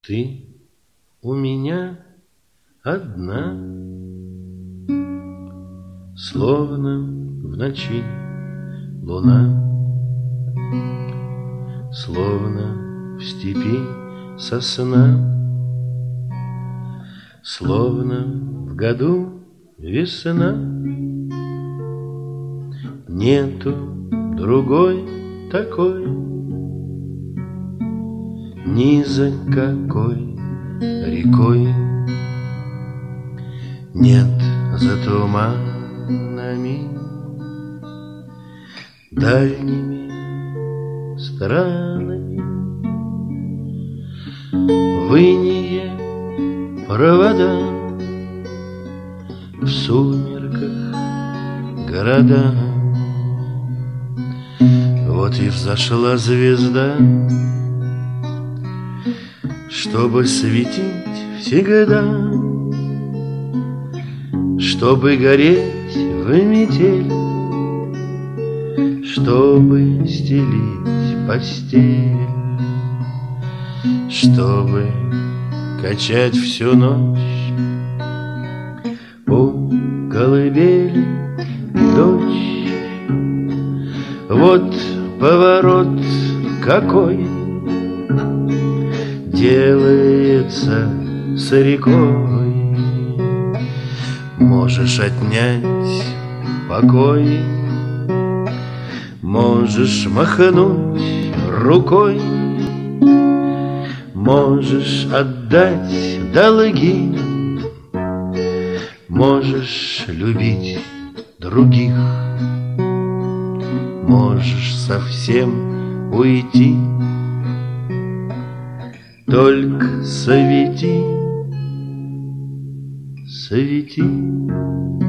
Ты у меня одна, словно в ночи луна, словно в степи сосна, словно в году весна. Нету другой такой, ни за какой рекой. Нет за туманами дальними странами в инее провода, в сумерках города. Вот и взошла звезда, чтобы светить всегда, чтобы гореть в метель, чтобы стелить постель, чтобы качать всю ночь у колыбели дочь. Вот поворот какой делается с рекой. Можешь отнять покой, можешь махнуть рукой, можешь отдать долги, можешь любить других, можешь совсем уйти. Только свети, свети.